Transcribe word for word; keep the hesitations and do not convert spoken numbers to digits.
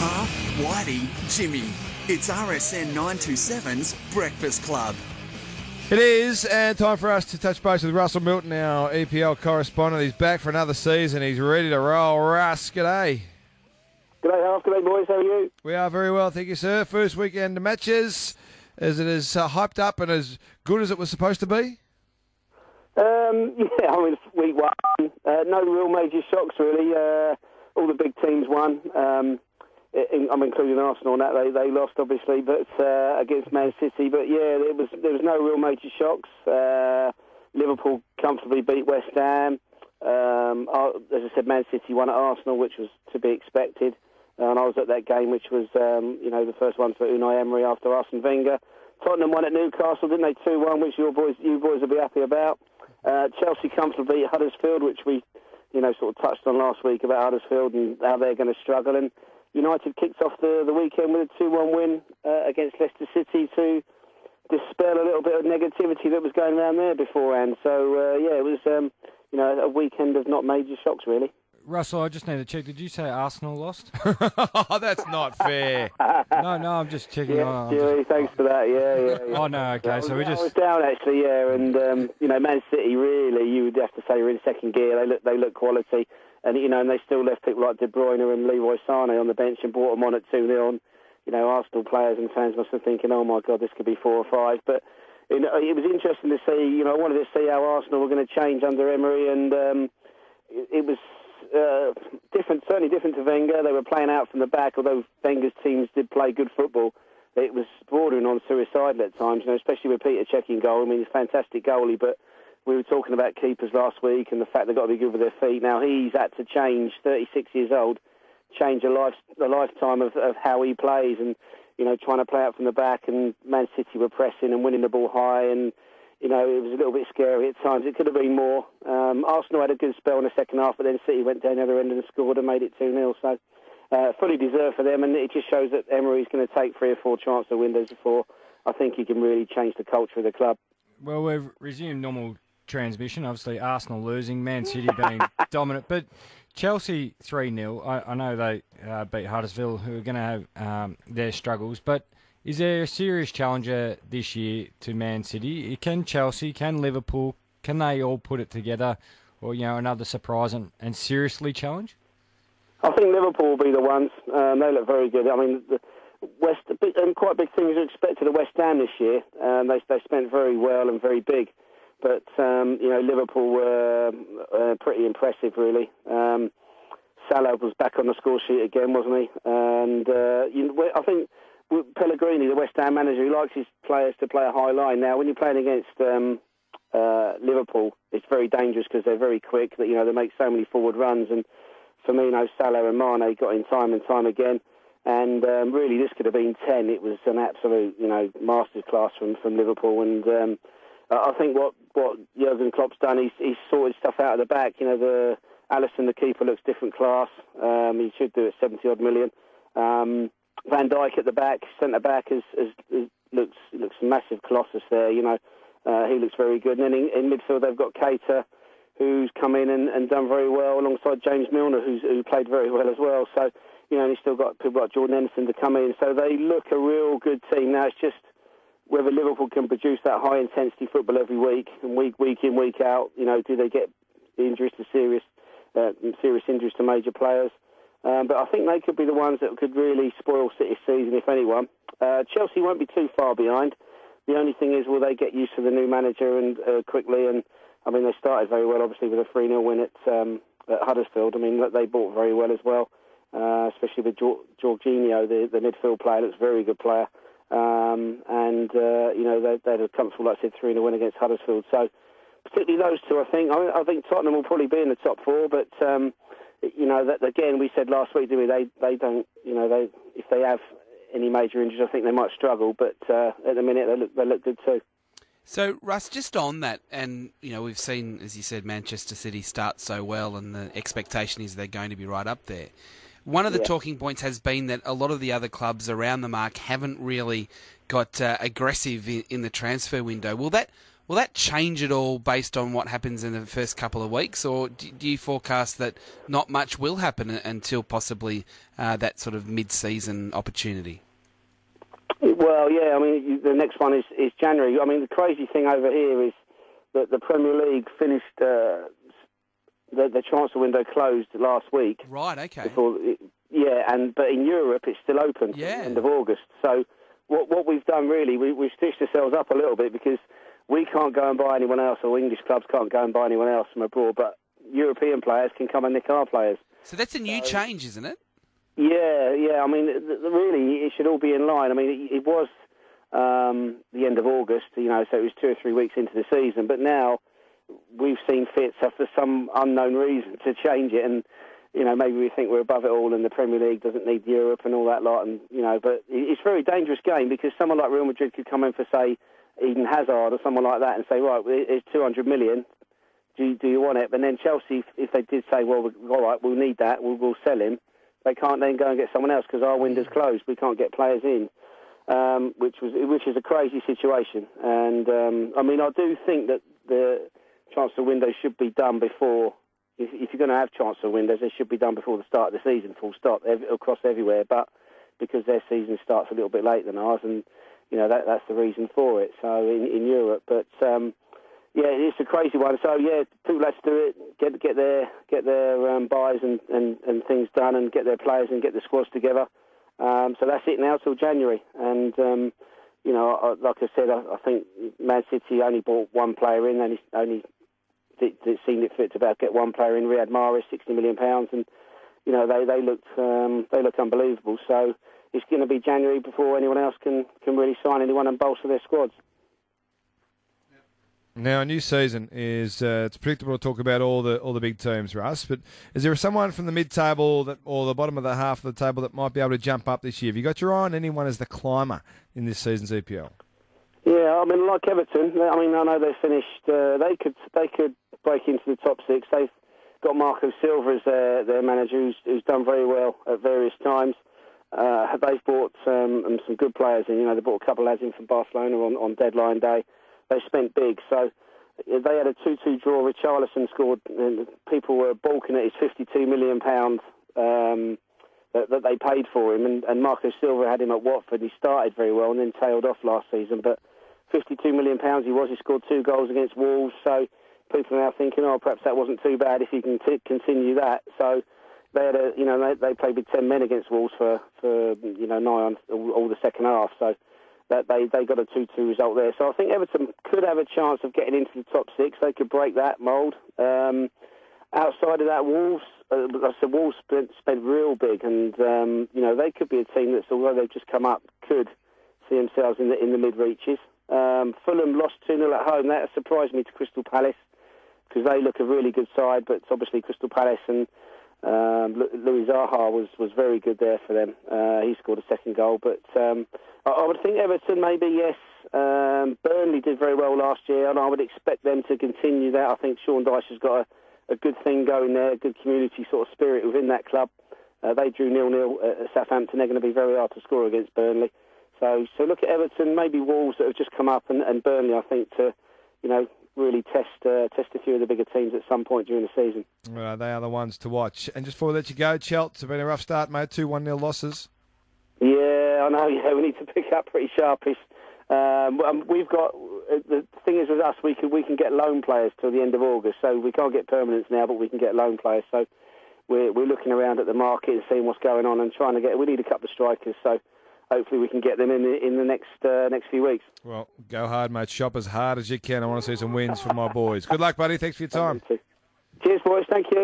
Half, Whitey, Jimmy. It's R S N nine twenty-seven's Breakfast Club. It is, and time for us to touch base with Russell Milton, our E P L correspondent. He's back for another season. He's ready to roll. Russ, g'day. G'day, Half. G'day, boys. How are you? We are very well, thank you, sir. First weekend of matches. Is it as uh, hyped up and as good as it was supposed to be? Um, yeah, I mean, week one. Uh, no real major shocks, really. Uh, all the big teams won. Um, in, I'm including Arsenal in that. They, they lost, obviously, but uh, against Man City. But, yeah, it was, there was no real major shocks. Uh, Liverpool comfortably beat West Ham. Um, as I said, Man City won at Arsenal, which was to be expected. And I was at that game, which was, um, you know, the first one for Unai Emery after Arsene Wenger. Tottenham won at Newcastle, didn't they? two one, which your boys, you boys will be happy about. Uh, Chelsea comfortably beat Huddersfield, which we, you know, sort of touched on last week about Huddersfield and how they're going to struggle. And United kicked off the, the weekend with a two one win uh, against Leicester City to dispel a little bit of negativity that was going around there beforehand. So, uh, yeah, it was, um, you know, a weekend of not major shocks, really. Russell, I just need to check. Did you say Arsenal lost? Oh, that's not fair. no, no, I'm just checking. Yeah, oh, Julie, just... thanks for that. Yeah, yeah. yeah. Oh no, okay. So, so we just. I was down actually, yeah, and um, you know, Man City really, you would have to say, are in second gear. They look, they look quality, and you know, and they still left people like De Bruyne and Leroy Sané on the bench and brought them on at two nil. And you know, Arsenal players and fans must have been thinking, oh my God, this could be four or five. But you know, it was interesting to see. You know, I wanted to see how Arsenal were going to change under Emery, and um, it, it was. Uh, different, certainly different to Wenger. They were playing out from the back, although Wenger's teams did play good football. It was bordering on suicidal at times, you know, especially with Peter Cech in goal. I mean, he's a fantastic goalie, but we were talking about keepers last week and the fact they've got to be good with their feet. Now, he's had to change, thirty-six years old, change a, life, a lifetime of, of how he plays and, you know, trying to play out from the back, and Man City were pressing and winning the ball high, and you know, it was a little bit scary at times. It could have been more. Um, Arsenal had a good spell in the second half, but then City went down the other end and scored and made it two nil. So, uh, fully deserved for them, and it just shows that Emery's going to take three or four transfer windows before I think he can really change the culture of the club. Well, we've resumed normal transmission. Obviously, Arsenal losing, Man City being dominant, but Chelsea three nil. I, I know they uh, beat Huddersfield, who are going to have um, their struggles, but is there a serious challenger this year to Man City? Can Chelsea, can Liverpool, can they all put it together, or you know, another surprise and, and seriously challenge? I think Liverpool will be the ones. Um, they look very good. I mean, the West and quite big things are expected of West Ham this year. Um, they they spent very well and very big, but um, you know, Liverpool were uh, pretty impressive, really. Um, Salah was back on the score sheet again, wasn't he? And uh, you know, I think. Pellegrini, the West Ham manager, he likes his players to play a high line. Now, when you're playing against um, uh, Liverpool, it's very dangerous because they're very quick. That you know they make so many forward runs, and Firmino, Salah, and Mane got in time and time again. And um, really, this could have been ten. It was an absolute, you know, masterclass from from Liverpool. And um, I think what what Jurgen Klopp's done, he's he's sorted stuff out of the back. You know, the Alisson, the keeper, looks different class. Um, he should do it seventy odd million. Um, Van Dijk at the back, centre back, is, is, is looks looks a massive colossus there. You know, uh, he looks very good. And then in, in midfield they've got Keita, who's come in and, and done very well, alongside James Milner, who's who played very well as well. So you know, and he's still got people like Jordan Henderson to come in. So they look a real good team. Now it's just whether Liverpool can produce that high intensity football every week and week week in week out. You know, do they get injuries to serious uh, serious injuries to major players? Um, but I think they could be the ones that could really spoil City's season, if anyone. Uh, Chelsea won't be too far behind. The only thing is, will they get used to the new manager and uh, quickly? And I mean, they started very well, obviously, with a three nil win at, um, at Huddersfield. I mean, they bought very well as well, uh, especially with Jorginho, the, the midfield player. Looks a very good player. Um, and, uh, you know, they, they had a comfortable, like I said, three nil win against Huddersfield. So, particularly those two, I think. I, mean, I think Tottenham will probably be in the top four, but... Um, You know, that again, we said last week, didn't we? They, they don't, you know, they if they have any major injuries, I think they might struggle. But uh, at the minute, they look, they look good too. So, Russ, just on that, and, you know, we've seen, as you said, Manchester City start so well, and the expectation is they're going to be right up there. One of the yeah. talking points has been that a lot of the other clubs around the mark haven't really got uh, aggressive in, in the transfer window. Will that Will that change at all based on what happens in the first couple of weeks, or do, do you forecast that not much will happen until possibly uh, that sort of mid-season opportunity? Well, yeah, I mean, the next one is, is January. I mean, the crazy thing over here is that the Premier League finished, uh, the, the transfer window closed last week. Right, okay. Before, yeah, and but in Europe it's still open yeah. at the end of August. So what what we've done really, we, we've stitched ourselves up a little bit because we can't go and buy anyone else, or English clubs can't go and buy anyone else from abroad, but European players can come and nick our players. So that's a new so, change, isn't it? Yeah, yeah. I mean, really, it should all be in line. I mean, it, it was um, the end of August, you know, so it was two or three weeks into the season. But now we've seen fit, so for some unknown reason, to change it. And, you know, maybe we think we're above it all and the Premier League doesn't need Europe and all that lot. And, you know, but it's a very dangerous game because someone like Real Madrid could come in for, say, Eden Hazard or someone like that and say, right, it's two hundred million. Do you, do you want it? But then Chelsea, if they did say, well, all right, we'll need that, we'll, we'll sell him. They can't then go and get someone else because our window's closed. We can't get players in, um, which was which is a crazy situation. And um, I mean, I do think that the transfer window should be done before. If, if you're going to have transfer windows, they should be done before the start of the season, full stop, every, across everywhere. But because their season starts a little bit later than ours, and you know that that's the reason for it. So in, in Europe, but. Um, Yeah, it's a crazy one. So yeah, people let's do it. Get get their get their um, buys and, and, and things done, and get their players and get the squads together. Um, so that's it now till January. And um, you know, I, like I said, I, I think Man City only bought one player in, and he only did, did seemed it fit to about get one player in. Riyad Mahrez, sixty million pounds, and you know they they looked um, they look unbelievable. So it's going to be January before anyone else can can really sign anyone and bolster their squads. Now, a new season is uh, it's predictable to talk about all the all the big teams, Russ. But is there someone from the mid-table that, or the bottom of the half of the table that might be able to jump up this year? Have you got your eye on anyone as the climber in this season's E P L? Yeah, I mean, like Everton. I mean, I know they finished. Uh, they could they could break into the top six. They've got Marco Silva as their their manager, who's, who's done very well at various times. Uh, they've bought um, some good players in. You know, they bought a couple of lads in from Barcelona on, on deadline day. They spent big, so they had a two two draw. Richarlison scored, and people were balking at his fifty-two million pounds um, that, that they paid for him. And, and Marco Silva had him at Watford. He started very well and then tailed off last season. But fifty-two million pounds he was. He scored two goals against Wolves. So people are now thinking, oh, perhaps that wasn't too bad if he can t- continue that. So they had a, you know, they, they played with ten men against Wolves for, for you know, nigh on all, all the second half. So that they, they got a two two result there. So I think Everton could have a chance of getting into the top six. They could break that mould. Um, outside of that, Wolves, uh, I said Wolves spent, spent real big, and um, you know they could be a team that's, although they've just come up, could see themselves in the in the mid reaches. Um, Fulham lost two nil at home. That surprised me to Crystal Palace because they look a really good side, but obviously Crystal Palace and Um, Louis Zaha was, was very good there for them. Uh, he scored a second goal. But um, I, I would think Everton maybe, yes. Um, Burnley did very well last year, and I would expect them to continue that. I think Sean Dyche has got a, a good thing going there, a good community sort of spirit within that club. Uh, they drew nil nil at Southampton. They're going to be very hard to score against Burnley. So so look at Everton, maybe Wolves that have just come up, and, and Burnley, I think, to, you know, really test uh, test a few of the bigger teams at some point during the season. Well, they are the ones to watch. And just before we let you go, Chelt, it's been a rough start, mate. Two one nil losses. Yeah, I know. Yeah, we need to pick up pretty sharpish. Um, we've got the thing is with us, we can we can get loan players till the end of August, so we can't get permanents now, but we can get loan players. So we're we're looking around at the market and seeing what's going on and trying to get. We need a couple of strikers, so hopefully we can get them in the, in the next uh, next few weeks. Well, go hard, mate. Shop as hard as you can. I want to see some wins from my boys. Good luck, buddy. Thanks for your time. Cheers, boys. Thank you.